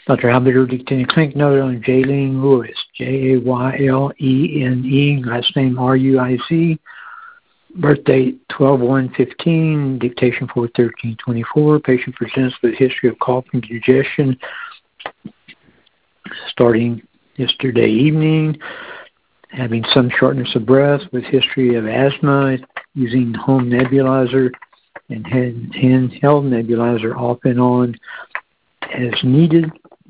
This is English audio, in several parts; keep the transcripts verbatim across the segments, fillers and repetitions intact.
Doctor Halberdier dictating clinic note on Jaylene Lewis, J A Y L E N E, last name R U I Z, birth date twelve one fifteen, dictation for thirteen twenty-four. Patient presents with history of cough and congestion starting yesterday evening, having some shortness of breath with history of asthma, using home nebulizer and hand, handheld nebulizer off and on as needed.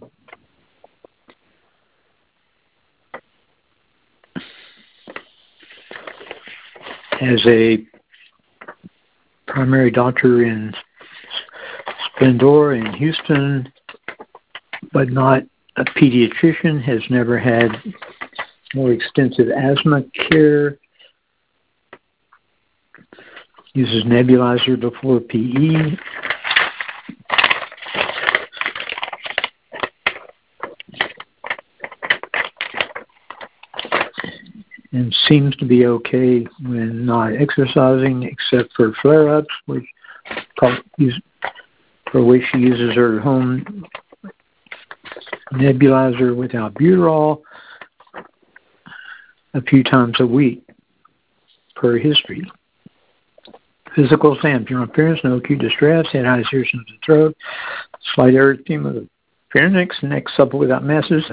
As a primary doctor in Splendora in Houston, but not a pediatrician, has never had more extensive asthma care, uses nebulizer before P E. And seems to be okay when not exercising, except for flare-ups, which for which she uses her home nebulizer with albuterol a few times a week per history. Physical exam, general appearance, no acute distress, head, eyes, ears, nose, and throat, slight erythema of the pharynx, neck supple without masses,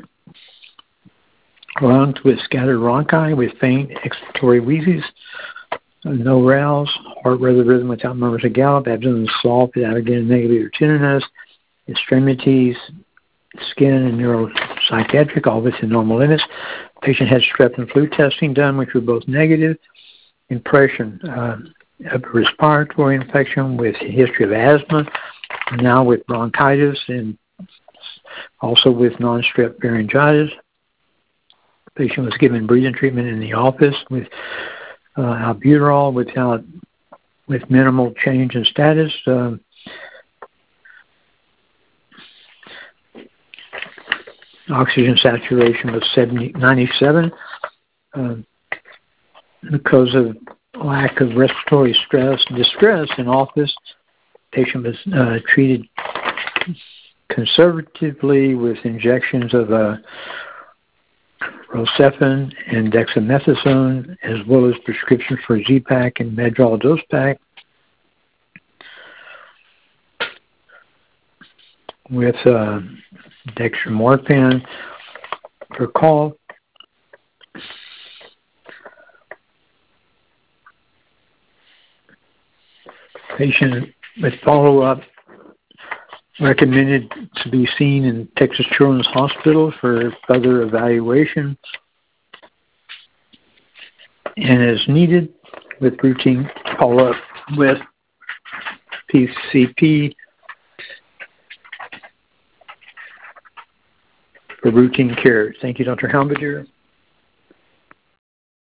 lungs with scattered bronchi with faint expiratory wheezes, no rouse, heart rather rhythm without murmurs of gallop, abdomen soft without again negative or tenderness, extremities, skin and neuropsychiatric, all within normal limits. Patient had strep and flu testing done, which were both negative. Impression uh, of respiratory infection with history of asthma, now with bronchitis and also with non-strep pharyngitis. Patient was given breathing treatment in the office with uh, albuterol without, with minimal change in status. Uh, oxygen saturation was seventy, ninety-seven. Uh, because of lack of respiratory stress and distress in office, patient was uh, treated conservatively with injections of uh, Rocephin and dexamethasone, as well as prescriptions for Z-Pak and Medrol dose pack, with uh, dextromorphin for cough. Patient with follow-up recommended to be seen in Texas Children's Hospital for further evaluation and as needed with routine follow-up with P C P for routine care. Thank you, Doctor Halberdier.